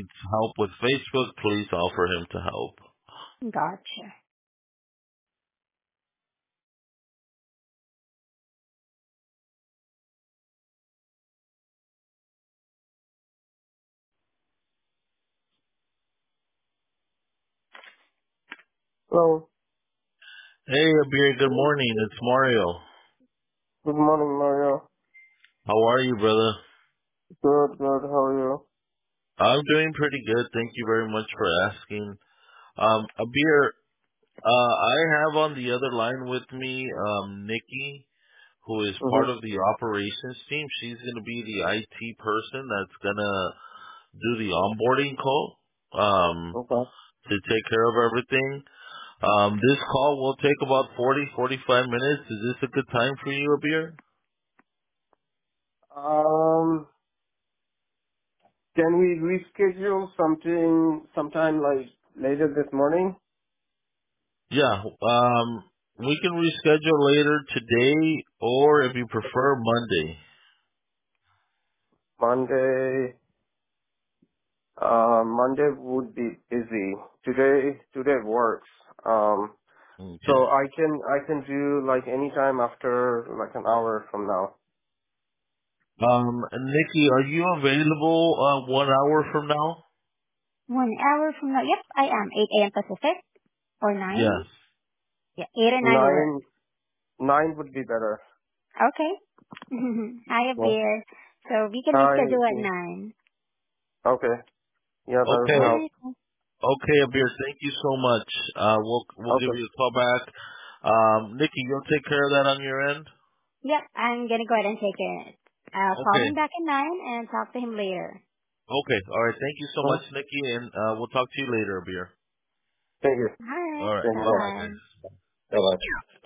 needs help with Facebook, please offer him to help. Gotcha. Hello. Hey, Abir, good morning. It's Mario. Good morning, Mario. How are you, brother? Good, good. How are you? I'm doing pretty good. Thank you very much for asking. Abir, I have on the other line with me, Nikki, who is part Mm-hmm. of the operations team. She's going to be the IT person that's going to do the onboarding call, Okay. to take care of everything. This call will take about 45 minutes. Is this a good time for you, Abir? Um, can we reschedule sometime like later this morning? Yeah. We can reschedule later today, or if you prefer, Monday. Monday. Monday would be busy. Today works. So Okay. I can do like any time after like an hour from now. Nikki, are you available 1 hour from now? 1 hour from now. Yep, I am. 8 a.m. Pacific or 9? Yes. Yeah, 8 or 9 will work. 9 would be better. Okay. Hi, Yeah. Beer. So we can Hi. reschedule at Okay. 9. Okay. Yeah, that would Okay. help. Alright. Okay, Abir, thank you so much. We'll give Okay. you a call back. Nikki, you'll take care of that on your end? Yep, I'm gonna go ahead and take it. I'll call Okay. him back at 9 and talk to him later. Okay. All right. Thank you so much, Mhm. Nikki, and we'll talk to you later, Abir. Thank you. All Alright, right. Thank you. Bye bye, bye-bye. guys. Bye-bye.